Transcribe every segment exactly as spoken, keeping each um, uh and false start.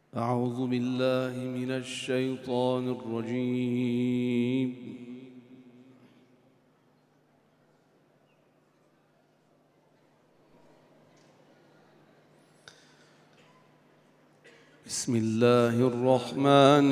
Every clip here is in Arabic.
أعوذ بالله من الشيطان الرجيم. بسم الله الرحمن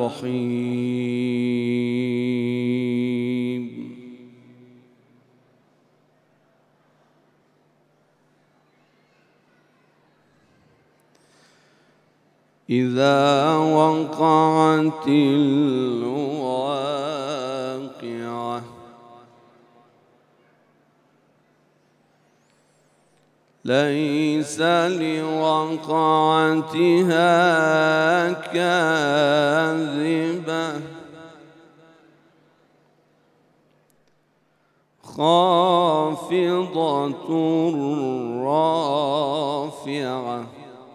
الرحيم. إذا وقعت الواقعة ليس لوقعتها كاذبة خافضة رافعة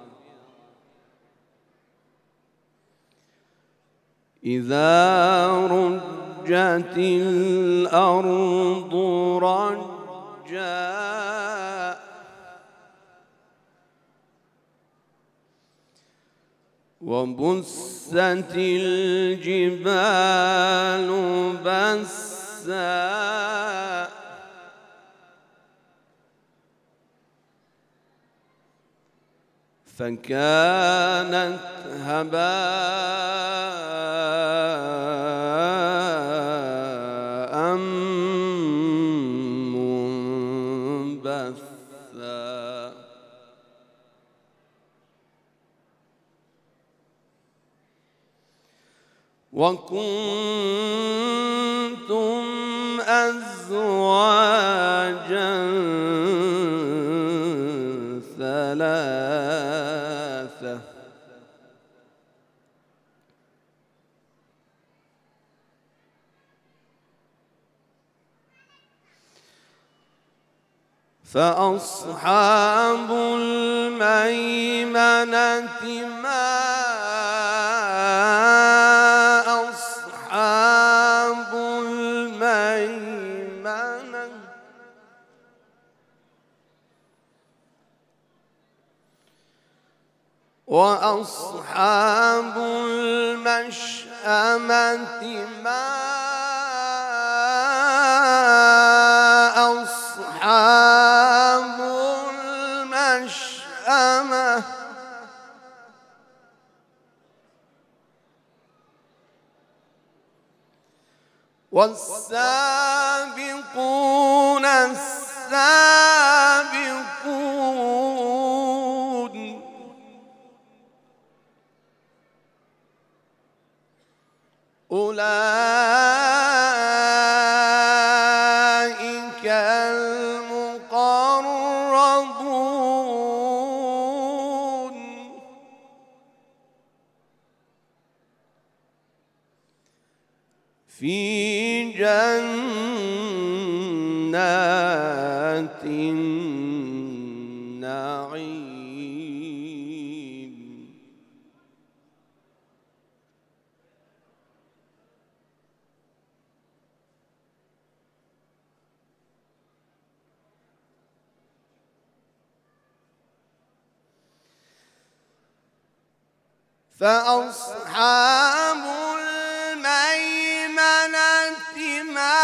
إذا رجت الأرض رجا وبست الجبال بسا فكانت هباء منبثا وكنتم أزواجا ثلاثة فأصحاب الميمنة ما أصحاب الميمنة وأصحاب المشأمة ما أصحاب المشأمة والسابقون السابقون أولئك المقربون في جنات النعيم. فأصحاب الميمنة ما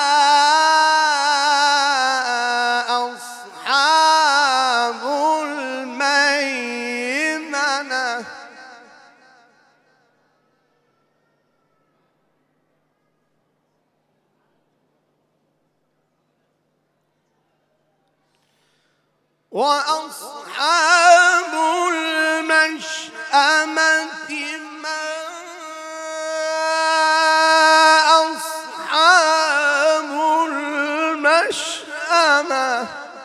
أصحاب الميمنة وأصحاب المشأمة ما أصحاب المشأمة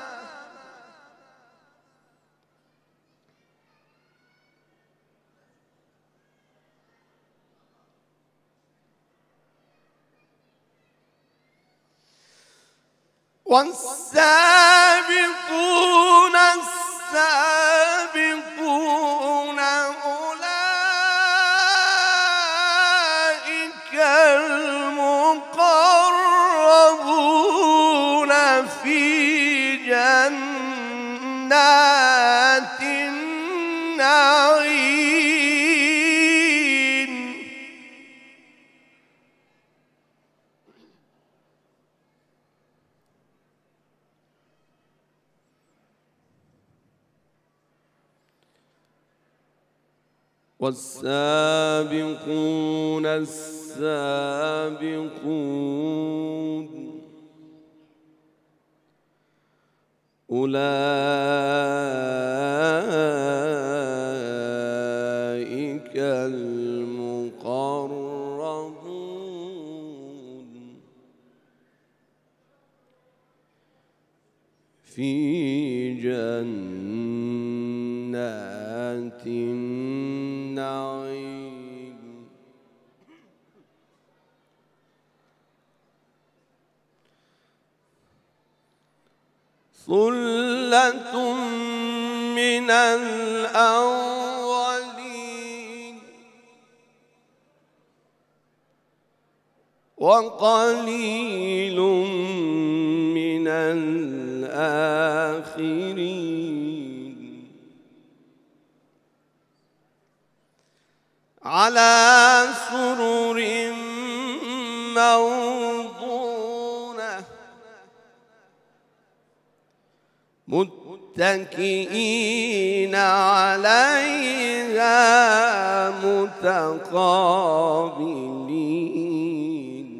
والسابقون السابقون أولئك المقربون في جنات النعيم. والسابقون السابقون أولئك المقربون في جنات النعيم. ثلة من الأولين وقليل من الآخرين على سرر موضونة متكئين عليها متقابلين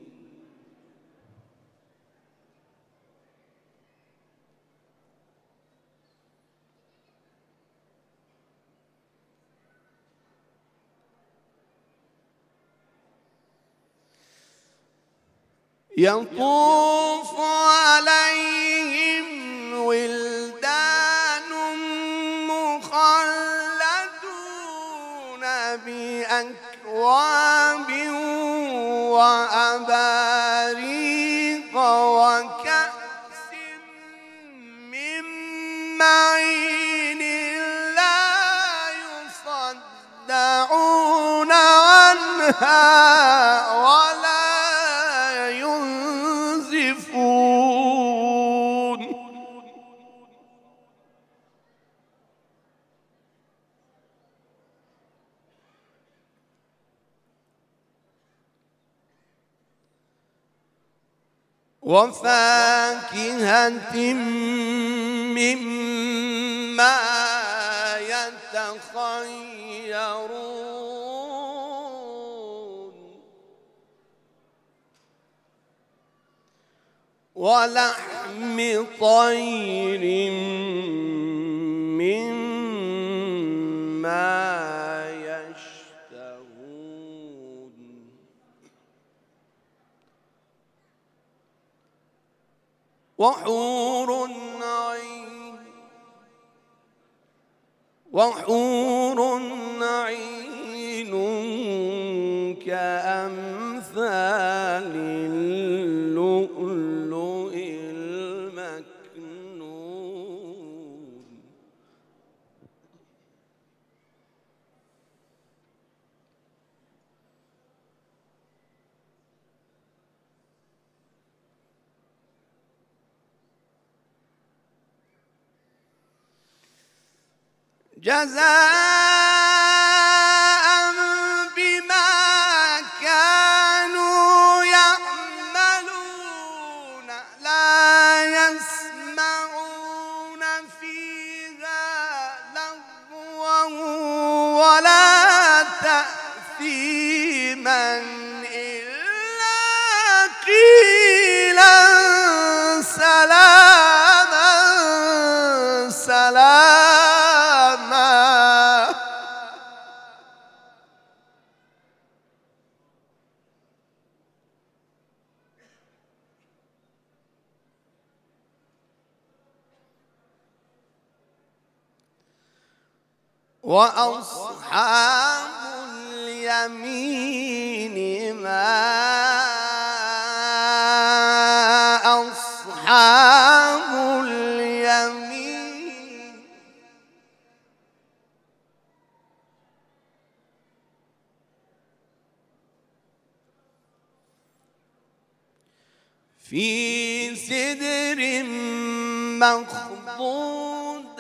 يطوف عليهم ولدان مخلدون بأكواب وأباريق وكأس من معين لا يصدعون عنها ولا ينزفون وفاكهة مما يتخيرون ولحم طير مما يشتهون وحور عين وحور عين كأمثال اللؤلؤ المكنون جزاء بما كانوا يعملون لا يسمعون فيها لغوا ولا تأثيما إلا قيلا سلاما سلاما وأصحاب اليمين ما أصحاب اليمين في سدر مخضود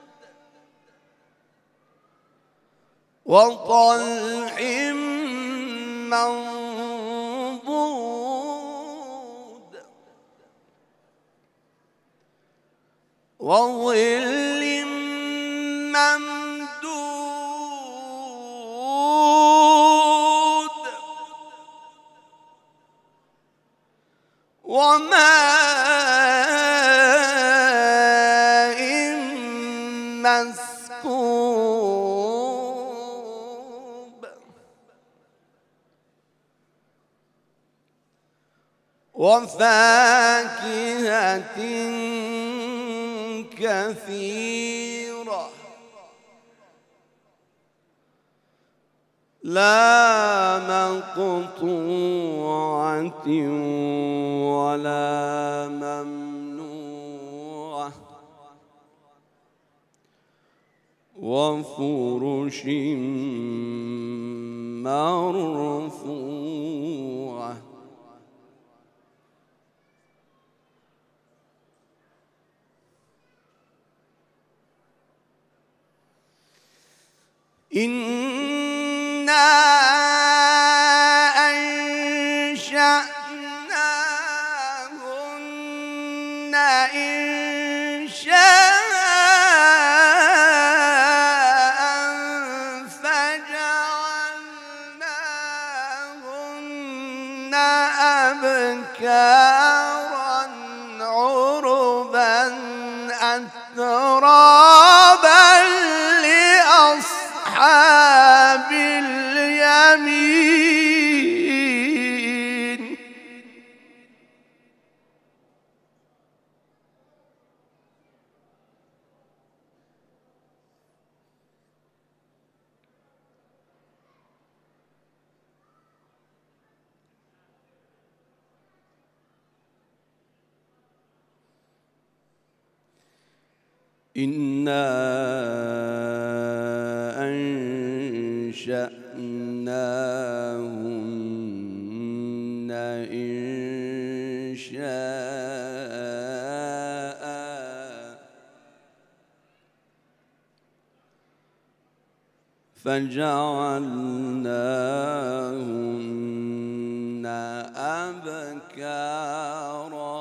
وطلح منضود وظل ممدود وماء مسكوب وفاكهة كثيرة لا مقطوعة ولا ممنوعة وفرش مرفوعة إنا أنشأناهن إنشاء فجعلناهن أبكارا عربا أترابا لأصحاب اليمين إنا أنشأناهن إنشاء فجعلناهن أبكارا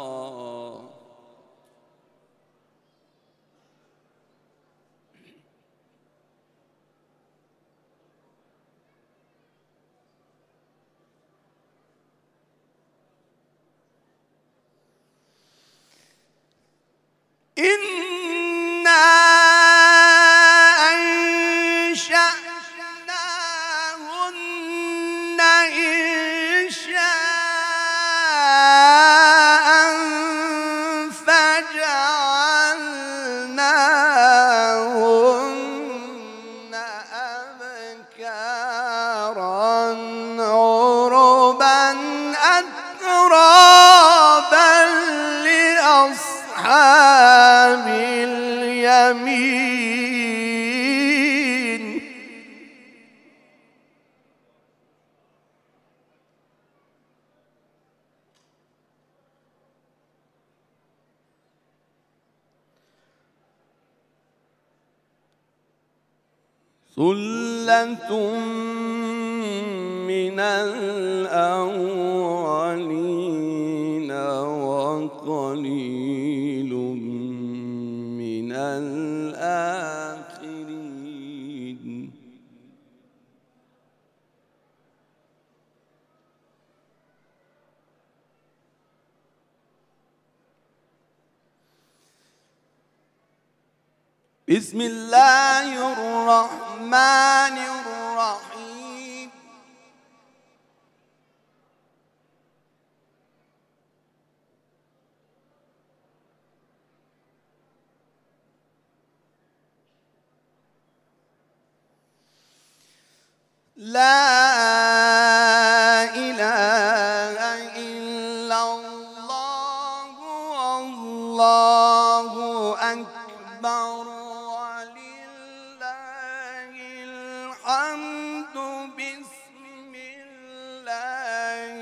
إنا أنشأناهن إنشاء فجعلناهن أبكارا عربا أترابا لأصحاب اليمين ثلة من الأولين وقليل من الآخرين بسم الله الرحمن الرحيم لا إله إلا الله والله أكبر ولله الحمد بسم الله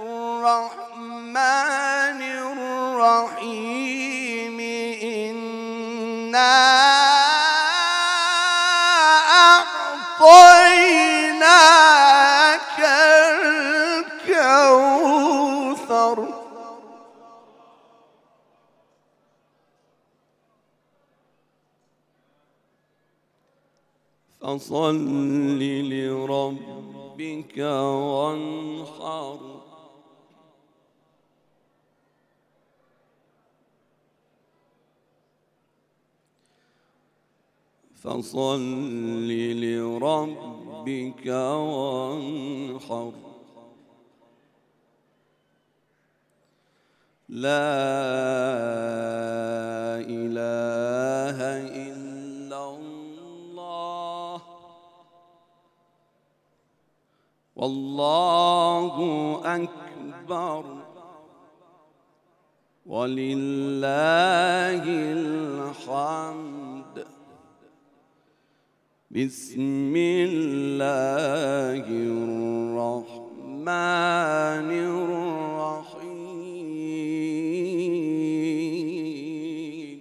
الرحمن الرحيم إنا أعطيناك الكوثر فصل لربك وانحر فصل لربك وانحر لا إله إلا الله والله أكبر ولله الحمد. بسم الله الرحمن الرحيم.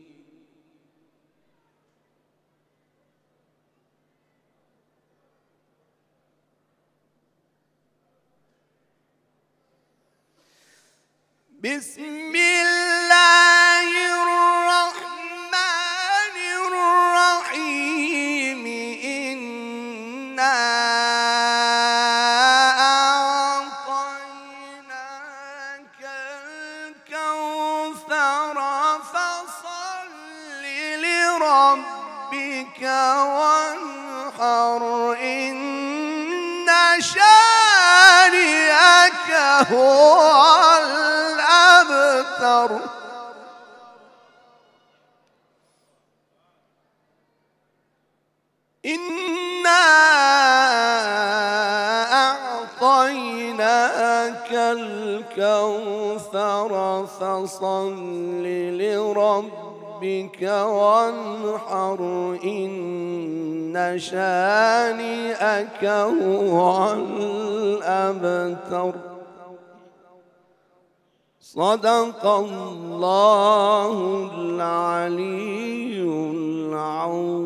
بسم الله الرحمن الرحيم. إنا أعطيناك الكوثر فصل لربك وانحر إن شانئك هو الأبتر. إنا أعطيناك الكوثر فصل لربك وانحر إن شانئك هو الأبتر. صدق الله العلي العظيم.